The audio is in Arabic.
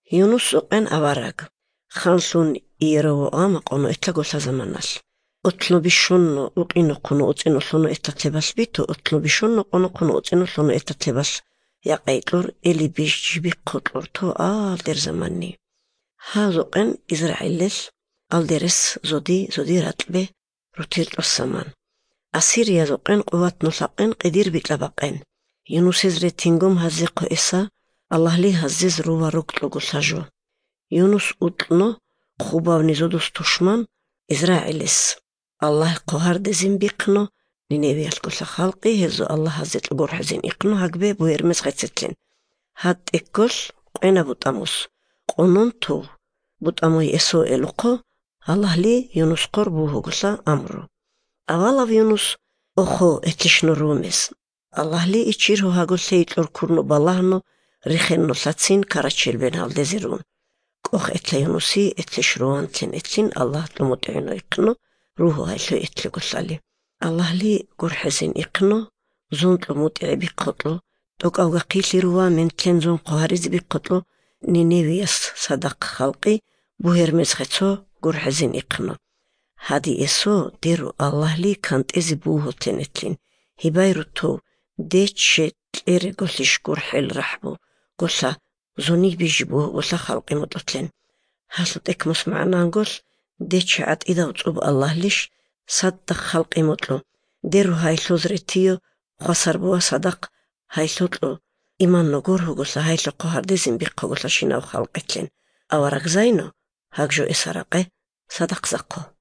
يونس وقن أوارق خانسون إيرو آما قونو إتلاقو سازمانال أطلو بشون وقينو قونو أتنو سونو إتتلباس بيتو أطلو بشون قونو أتنو سونو إتتلباس يقايتلور إلي بيش قطلور تو در زماني هازو قن إزرائيلس درس زودي راتبه روتير السمان أسير يازو قن قوات نساقن قدير بيتلبقن يونس إزري تنقوم هزيقو إسا الله لي هزيز روا روكتلوغو ساجو يونس أطلنو خوباو نزودوس تشمان إزرائيلس الله قهر دزين بيقنو نينيوي الكل خلقي هزو الله هزيت القور حزين يقنو هكبه بويرمز غيتستلين هات إكل قينا بوتاموس قنون تو بوتامو يسو إلقو الله لي يونس قربوه قصا أمرو أولا يونس أخو اتشنو روميس الله لي اتشيرو هاقل سيتلور كورنو باللهنو ريخنو ساتسين كاراتشيل بين هالدزيرون كوخ اتلا يونسي اتلشروان اتلين الله تلمتعينو يقنو روحو هايلو اتلو قصالي الله لي قر حزين يقنو زون تلمتعي بيقتلو توك أوغا قيلي روا من تلين زون قهاريز بيقتلو نينيويس صدق خلقي بوهر مزغتو قر حزين يقنو هادي إسو ديرو الله لي كانت إزي بوهو تنتلين هبايرو تو ديتش تليري قلش قر حيل رحبو قلسا زوني بيجبوه قلسا خلقي مطلتلين هاسو تكمس معنا نقول ديتش عاد إذا وطوب الله ليش صدق خلقي مطلو ديرو هاي سوزرتيو خسر بوا صدق هاي سوطلو إيمان نقوره قلسا هاي لقوهر ديزين بيقو قلسا شناو خلقتلين أورق زينو هاكجو إسراقي صدق زقو